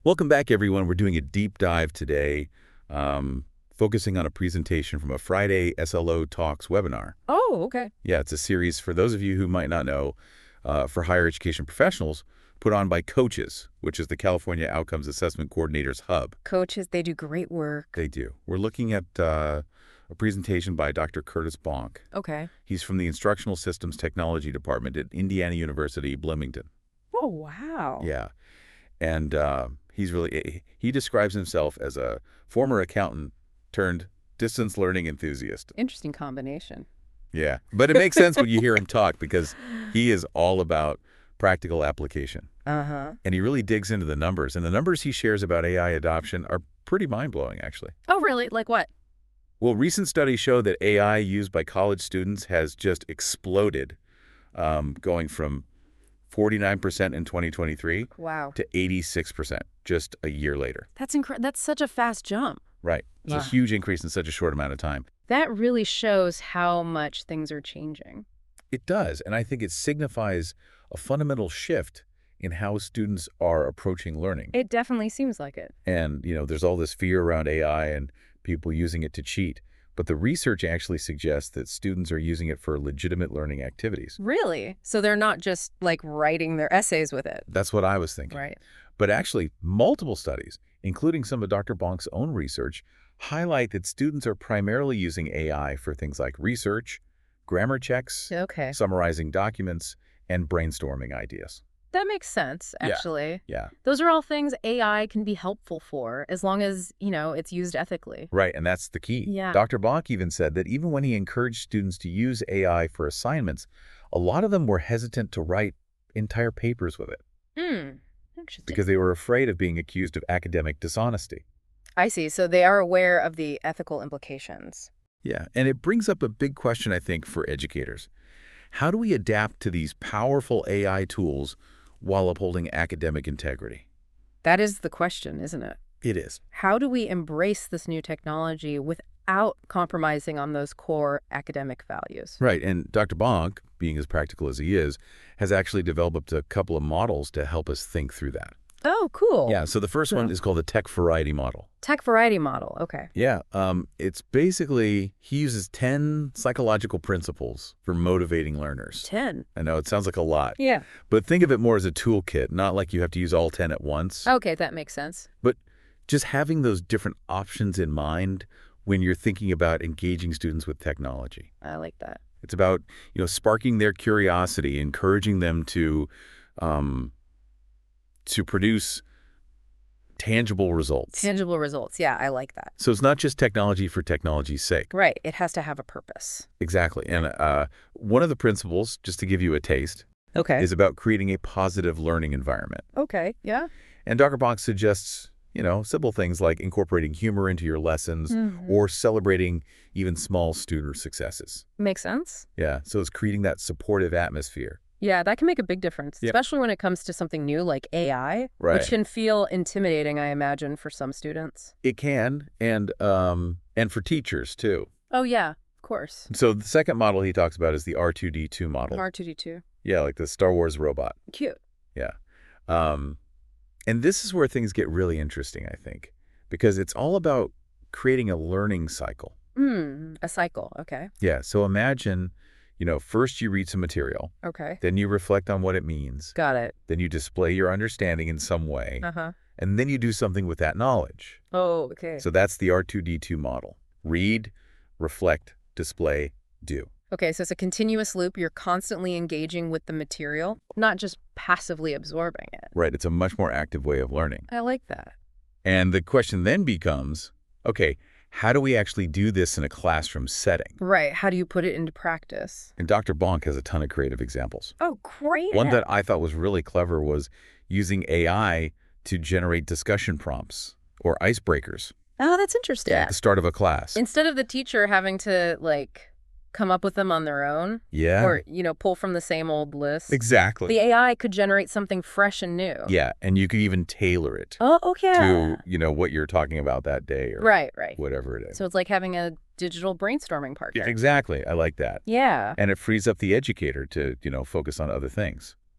Welcome back, everyone. We're doing a deep dive today, focusing on a presentation from a Friday SLO Talks webinar. Oh, okay. Yeah, it's a series, for those of you who might not know, for higher education professionals, put on by COACHES, which is the California Outcomes Assessment Coordinators Hub. Coaches, they do great work. They do. We're looking at a presentation by Dr. Curtis Bonk. Okay. He's from the Instructional Systems Technology Department at Indiana University, Bloomington. Oh, wow. Yeah. And he describes himself as a former accountant turned distance learning enthusiast. Interesting combination. Yeah. But it makes sense when you hear him talk because he is all about practical application. Uh-huh. And he really digs into the numbers. And the numbers he shares about AI adoption are pretty mind-blowing, actually. Oh, really? Like what? Well, recent studies show that AI used by college students has just exploded, going from 49% in 2023 Wow. to 86% just a year later. That's such a fast jump. Right. It's a Wow. huge increase in such a short amount of time. That really shows how much things are changing. It does, and I think it signifies a fundamental shift in how students are approaching learning. It definitely seems like it. And, there's all this fear around AI and people using it to cheat. But the research actually suggests that students are using it for legitimate learning activities. Really? So they're not just like writing their essays with it. That's what I was thinking. Right. But actually, multiple studies, including some of Dr. Bonk's own research, highlight that students are primarily using AI for things like research, grammar checks, Okay. summarizing documents, and brainstorming ideas. That makes sense, Yeah. actually. Yeah, Those are all things AI can be helpful for as long as, it's used ethically. right, and that's the key. Yeah. Dr. Bonk even said that even when he encouraged students to use AI for assignments, a lot of them were hesitant to write entire papers with it Interesting. because they were afraid of being accused of academic dishonesty. I see. So they are aware of the ethical implications. Yeah, and it brings up a big question, I think, for educators. How do we adapt to these powerful AI tools while upholding academic integrity? That is the question, isn't it? It is. How do we embrace this new technology without compromising on those core academic values? Right, and Dr. Bonk, being as practical as he is, has actually developed a couple of models to help us think through that. Oh, cool. Yeah, so the first one is called the Tech Variety Model. Tech variety model. Okay. Yeah, it's basically, he uses 10 psychological principles for motivating learners. 10. I know, it sounds like a lot, Yeah. but think of it more as a toolkit, not like you have to use all 10 at once. Okay, that makes sense. But just having those different options in mind when you're thinking about engaging students with technology. I like that. It's about, sparking their curiosity, encouraging them to produce tangible results. Tangible results. Yeah, I like that. So it's not just technology for technology's sake. Right. It has to have a purpose. Exactly. And one of the principles, just to give you a taste, Okay. is about creating a positive learning environment. Okay. Yeah. And Dr. Bonk suggests, simple things like incorporating humor into your lessons or celebrating even small student successes. Makes sense. Yeah. So it's creating that supportive atmosphere. Yeah, that can make a big difference, Yep. especially when it comes to something new like AI, Right. which can feel intimidating, I imagine, for some students. It can, and for teachers too. Oh, yeah, of course. So the second model he talks about is the R2D2 model. R2D2. Yeah, like the Star Wars robot. Cute. Yeah. And this is where things get really interesting, I think, because it's all about creating a learning cycle. A cycle. Okay. Yeah. So imagine, first you read some material, Okay. then you reflect on what it means, Got it. then you display your understanding in some way, Uh-huh. and then you do something with that knowledge. Oh, okay. So that's the R2D2 model. Read, reflect, display, do. Okay, so it's a continuous loop. You're constantly engaging with the material, not just passively absorbing it. Right. It's a much more active way of learning. I like that. And the question then becomes, okay, how do we actually do this in a classroom setting? Right. How do you put it into practice? And Dr. Bonk has a ton of creative examples. Oh, great. One that I thought was really clever was using AI to generate discussion prompts or icebreakers Oh, that's interesting. at the start of a class. Instead of the teacher having to, come up with them on their own Yeah, or, pull from the same old list, exactly. the AI could generate something fresh and new. Yeah, and you could even tailor it Oh, okay. to, what you're talking about that day or Right. whatever it is. So it's like having a digital brainstorming partner. Yeah, exactly. I like that. Yeah. And it frees up the educator to, focus on other things.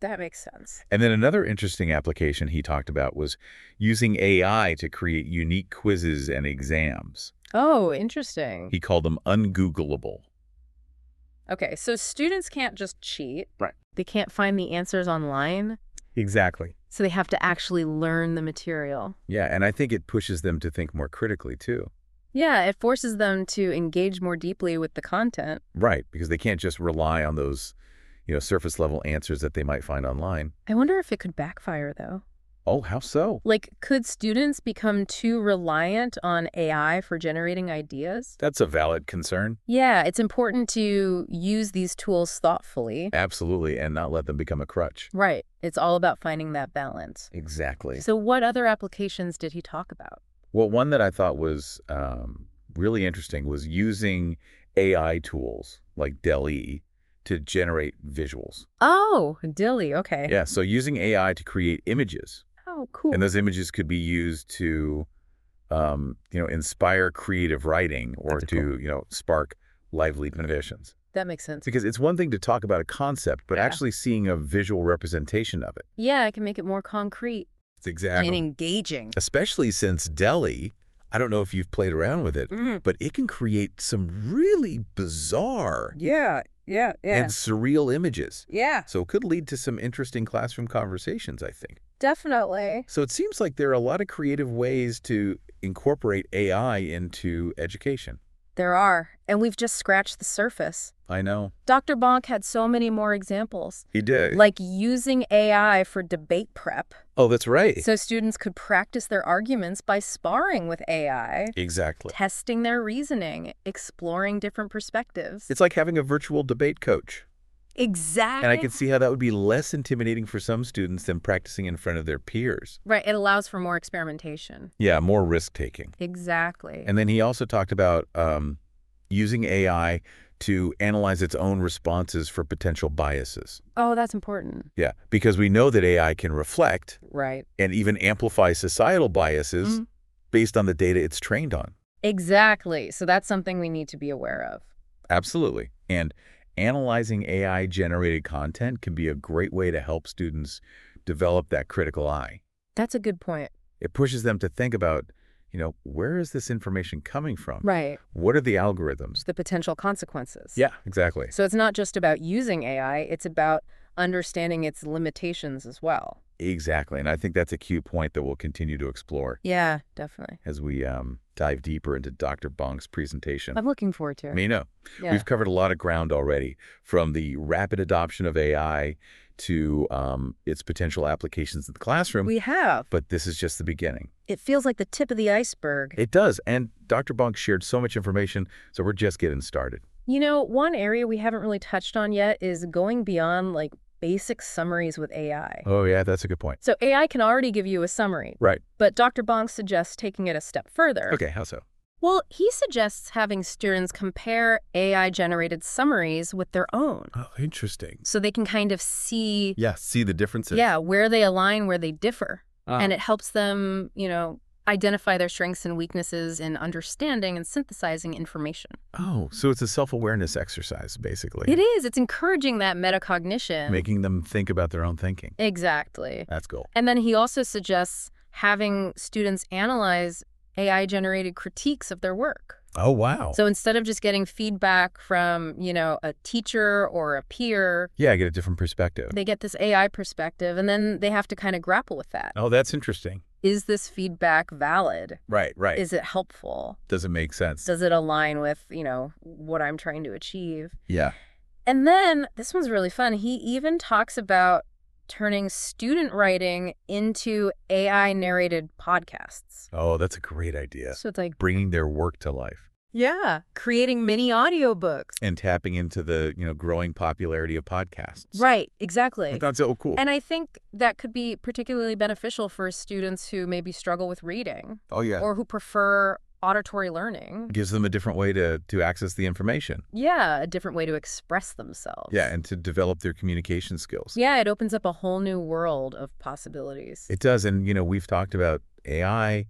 That makes sense. And then another interesting application he talked about was using AI to create unique quizzes and exams. Oh, interesting. He called them ungoogleable. Okay, so students can't just cheat. Right. They can't find the answers online, Exactly. so they have to actually learn the material. Yeah, and I think it pushes them to think more critically, too. Yeah, it forces them to engage more deeply with the content. Right, because they can't just rely on those, surface-level answers that they might find online. I wonder if it could backfire, though. Oh, how so? Like, could students become too reliant on AI for generating ideas? That's a valid concern. Yeah, it's important to use these tools thoughtfully. Absolutely, and not let them become a crutch. Right. It's all about finding that balance. Exactly. So what other applications did he talk about? Well, one that I thought was really interesting was using AI tools like DALL-E to generate visuals. Oh, Dilly. Okay. Yeah, so using AI to create images. Oh, cool. And those images could be used to, inspire creative writing or That's to, spark lively innovations. That makes sense. Because it's one thing to talk about a concept, but Yeah. actually seeing a visual representation of it. Yeah, it can make it more concrete It's exactly. and engaging. Especially since DALL-E, I don't know if you've played around with it, Mhm. but it can create some really bizarre Yeah. and surreal images. Yeah, So it could lead to some interesting classroom conversations, I think. definitely. So it seems like there are a lot of creative ways to incorporate AI into education. There are. And we've just scratched the surface. I know. Dr. Bonk had so many more examples, He did. like using AI for debate prep. Oh, that's right. So students could practice their arguments by sparring with AI, Exactly. testing their reasoning, exploring different perspectives. It's like having a virtual debate coach. Exactly. And I can see how that would be less intimidating for some students than practicing in front of their peers. Right, it allows for more experimentation. Yeah, more risk-taking. Exactly. And then he also talked about using AI to analyze its own responses for potential biases. Oh, that's important. Yeah, because we know that AI can reflect Right. and even amplify societal biases Mhm. based on the data it's trained on. Exactly. So that's something we need to be aware of. Absolutely. And analyzing AI-generated content can be a great way to help students develop that critical eye. That's a good point. It pushes them to think about, where is this information coming from? Right. What are the algorithms? The potential consequences. Yeah, exactly. So it's not just about using AI, it's about understanding its limitations as well. Exactly. And I think that's a key point that we'll continue to explore Yeah, definitely. as we dive deeper into Dr. Bonk's presentation. I'm looking forward to it. I mean, Yeah. we've covered a lot of ground already, from the rapid adoption of AI to its potential applications in the classroom. We have. But this is just the beginning. It feels like the tip of the iceberg. It does. And Dr. Bonk shared so much information, so we're just getting started. You know, one area we haven't really touched on yet is going beyond like basic summaries with AI. Oh, yeah, that's a good point. So AI can already give you a summary, Right. but Dr. Bonk suggests taking it a step further. Okay, how so? Well, he suggests having students compare AI-generated summaries with their own, Oh, interesting. so they can kind of see, Yeah, see the differences. where they align, where they differ. Ah. And it helps them, identify their strengths and weaknesses in understanding and synthesizing information. Oh, so it's a self-awareness exercise, basically. It is. It's encouraging that metacognition. Making them think about their own thinking. Exactly. That's cool. And then he also suggests having students analyze AI-generated critiques of their work. Oh, wow. So instead of just getting feedback from, a teacher or a peer, Yeah, I get a different perspective. they get this AI perspective, and then they have to kind of grapple with that. Oh, that's interesting. Is this feedback valid? Right. Is it helpful? Does it make sense? Does it align with, what I'm trying to achieve? Yeah. And then, this one's really fun, he even talks about turning student writing into AI-narrated podcasts. Oh, that's a great idea. So it's like, Bringing their work to life creating mini audiobooks. and tapping into the, growing popularity of podcasts. Right, exactly. That's so cool. And I think that could be particularly beneficial for students who maybe struggle with reading Oh, yeah. or who prefer auditory learning. Gives them a different way to access the information. Yeah, a different way to express themselves. Yeah, and to develop their communication skills. Yeah, it opens up a whole new world of possibilities. It does. And, we've talked about AI,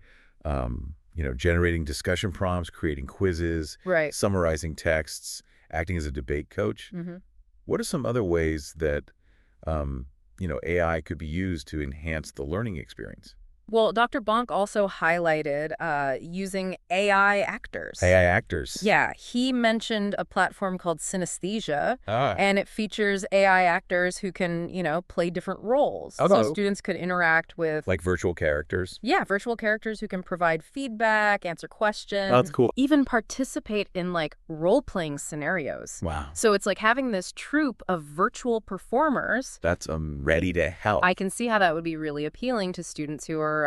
generating discussion prompts, creating quizzes, Right. summarizing texts, acting as a debate coach. Mm-hmm. What are some other ways that AI could be used to enhance the learning experience? Well, Dr. Bonk also highlighted using AI actors. AI actors. Yeah, he mentioned a platform called Synesthesia, Ah. and it features AI actors who can, play different roles. So Oh. students could interact with, Like virtual characters? yeah, virtual characters who can provide feedback, answer questions, Oh, that's cool. even participate in, role-playing scenarios. Wow. So it's like having this troupe of virtual performers. That's ready to help. I can see how that would be really appealing to students who are,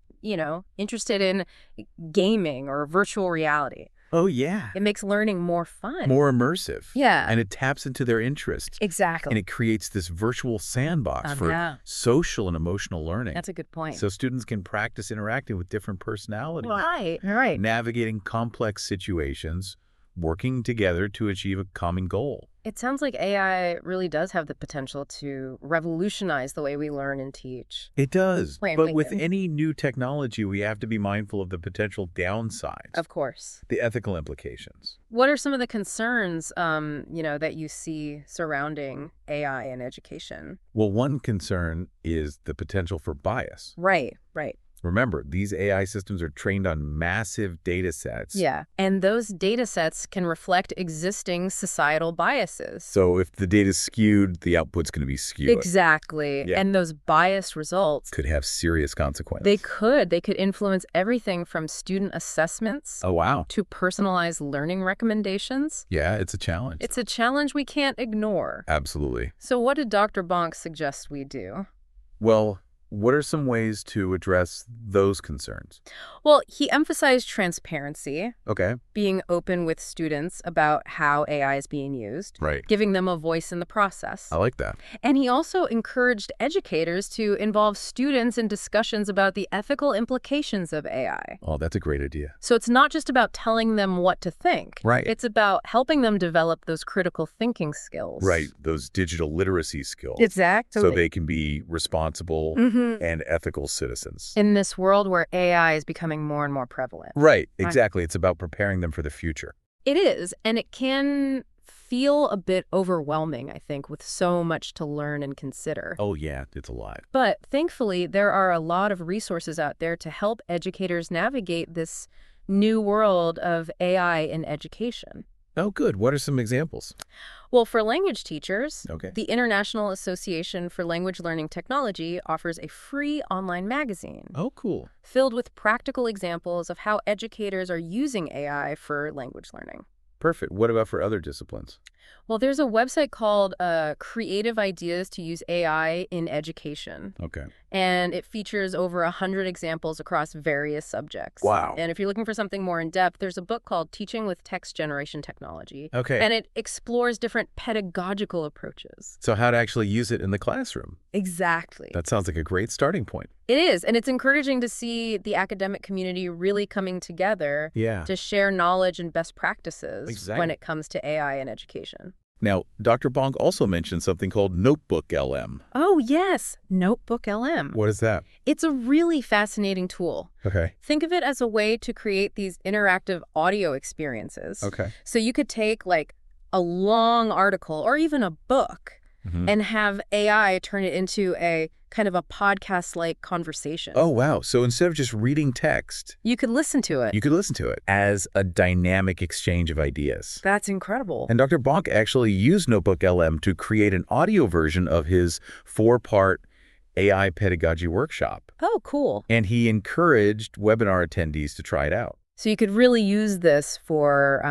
interested in gaming or virtual reality. Oh, yeah. It makes learning more fun. More immersive. Yeah. And it taps into their interests. Exactly. And it creates this virtual sandbox for Yeah. social and emotional learning. That's a good point. So students can practice interacting with different personalities. Right. Navigating complex situations, working together to achieve a common goal. It sounds like AI really does have the potential to revolutionize the way we learn and teach. It does. Wait, But with any new technology, we have to be mindful of the potential downsides, Of course. the ethical implications. What are some of the concerns, that you see surrounding AI in education? Well, one concern is the potential for bias. Right. Remember, these AI systems are trained on massive data sets. Yeah. And those data sets can reflect existing societal biases. So if the data's skewed, the output's going to be skewed. Exactly. Yeah. And those biased results, Could have serious consequences. They could influence everything from student assessments Oh, wow. to personalized learning recommendations. Yeah, it's a challenge. It's a challenge we can't ignore. Absolutely. So what did Dr. Bonk suggest we do? Well, what are some ways to address those concerns? Well, he emphasized transparency, Okay. being open with students about how AI is being used, Right. giving them a voice in the process. I like that. And he also encouraged educators to involve students in discussions about the ethical implications of AI. Oh, that's a great idea. So it's not just about telling them what to think. Right. It's about helping them develop those critical thinking skills. Right. Those digital literacy skills. Exactly. So they can be responsible and ethical citizens. In this world where AI is becoming more and more prevalent. Right. Exactly. It's about preparing them for the future. It is, and it can feel a bit overwhelming, I think, with so much to learn and consider. Oh, yeah. It's alive. But thankfully, there are a lot of resources out there to help educators navigate this new world of AI in education. Oh, good. What are some examples? Well, for language teachers, Okay. the International Association for Language Learning Technology offers a free online magazine Oh, cool. filled with practical examples of how educators are using AI for language learning. Perfect. What about for other disciplines? Well, there's a website called Creative Ideas to Use AI in Education, Okay. and it features over 100 examples across various subjects. Wow. And if you're looking for something more in-depth, there's a book called Teaching with Text Generation Technology, Okay. and it explores different pedagogical approaches. So how to actually use it in the classroom. Exactly. That sounds like a great starting point. It is, and it's encouraging to see the academic community really coming together Yeah. to share knowledge and best practices Exactly. when it comes to AI in education. Now, Dr. Bonk also mentioned something called Notebook LM. Oh, yes, Notebook LM. What is that? It's a really fascinating tool. Okay. Think of it as a way to create these interactive audio experiences. Okay. So you could take a long article or even a book and have AI turn it into a kind of a podcast-like conversation. Oh, wow. So instead of just reading text, You could listen to it. you could listen to it as a dynamic exchange of ideas. That's incredible. And Dr. Bonk actually used Notebook LM to create an audio version of his 4-part AI pedagogy workshop. Oh, cool. And he encouraged webinar attendees to try it out. So you could really use this for,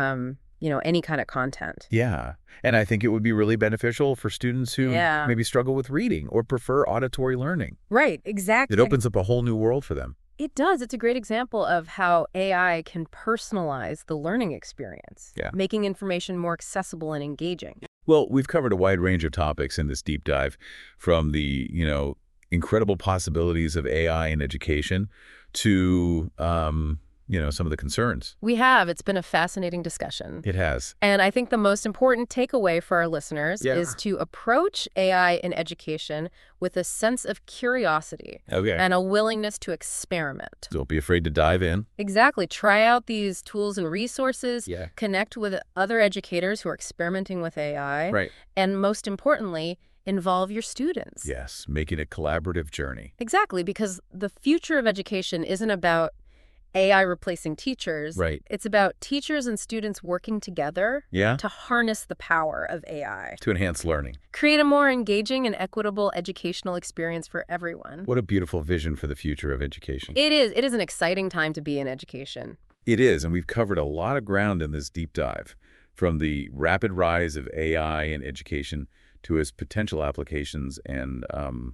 any kind of content. Yeah. And I think it would be really beneficial for students who Yeah. maybe struggle with reading or prefer auditory learning. Right, exactly. It opens up a whole new world for them. It does. It's a great example of how AI can personalize the learning experience, Yeah. making information more accessible and engaging. Well, we've covered a wide range of topics in this deep dive, from the, incredible possibilities of AI in education to, some of the concerns. We have. It's been a fascinating discussion. It has. And I think the most important takeaway for our listeners Yeah. is to approach AI in education with a sense of curiosity Okay. and a willingness to experiment. Don't be afraid to dive in. Exactly. Try out these tools and resources. Yeah. Connect with other educators who are experimenting with AI. Right. And most importantly, involve your students. Yes, making a collaborative journey. Exactly, because the future of education isn't about AI replacing teachers. Right. It's about teachers and students working together Yeah? to harness the power of AI. To enhance learning. Create a more engaging and equitable educational experience for everyone. What a beautiful vision for the future of education. It is. It is an exciting time to be in education. It is, and we've covered a lot of ground in this deep dive, from the rapid rise of AI in education to its potential applications and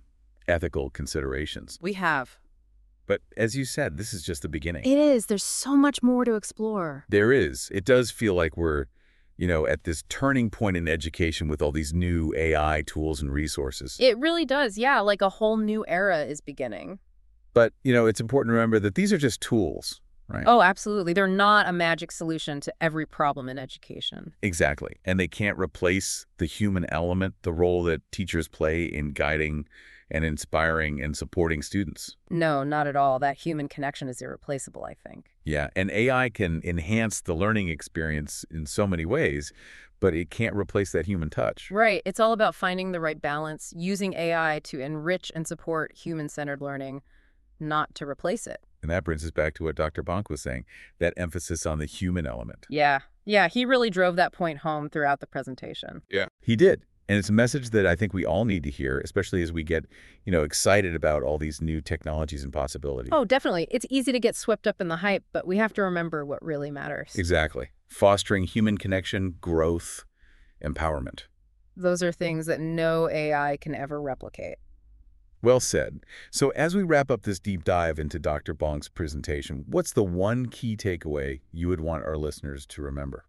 ethical considerations. We have. But as you said, this is just the beginning. It is. There's so much more to explore. There is. It does feel like we're, at this turning point in education with all these new AI tools and resources. It really does. Yeah, like a whole new era is beginning. But, it's important to remember that these are just tools, right? Oh, absolutely. They're not a magic solution to every problem in education. Exactly. And they can't replace the human element, the role that teachers play in guiding and inspiring and supporting students. No, not at all. That human connection is irreplaceable, I think. Yeah, and AI can enhance the learning experience in so many ways, but it can't replace that human touch. Right. It's all about finding the right balance, using AI to enrich and support human-centered learning, not to replace it. And that brings us back to what Dr. Bonk was saying, that emphasis on the human element. Yeah. Yeah, he really drove that point home throughout the presentation. Yeah. He did. And it's a message that I think we all need to hear, especially as we get, excited about all these new technologies and possibilities. Oh, definitely. It's easy to get swept up in the hype, but we have to remember what really matters. Exactly. Fostering human connection, growth, empowerment. Those are things that no AI can ever replicate. Well said. So as we wrap up this deep dive into Dr. Bonk's presentation, what's the one key takeaway you would want our listeners to remember?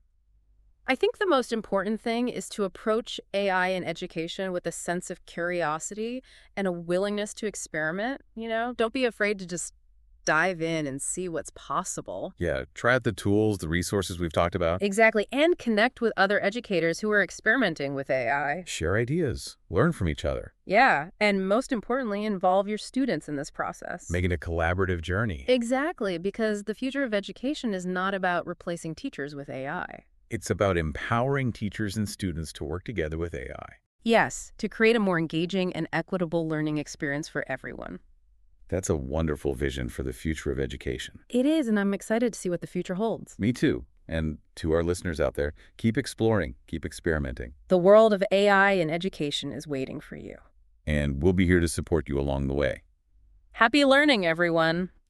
I think the most important thing is to approach AI in education with a sense of curiosity and a willingness to experiment, Don't be afraid to just dive in and see what's possible. Yeah, try out the tools, the resources we've talked about. Exactly, and connect with other educators who are experimenting with AI. Share ideas, learn from each other. Yeah, and most importantly, involve your students in this process. Make it a collaborative journey. Exactly, because the future of education is not about replacing teachers with AI. It's about empowering teachers and students to work together with AI. Yes, to create a more engaging and equitable learning experience for everyone. That's a wonderful vision for the future of education. It is, and I'm excited to see what the future holds. Me too. And to our listeners out there, keep exploring, keep experimenting. The world of AI in education is waiting for you. And we'll be here to support you along the way. Happy learning, everyone!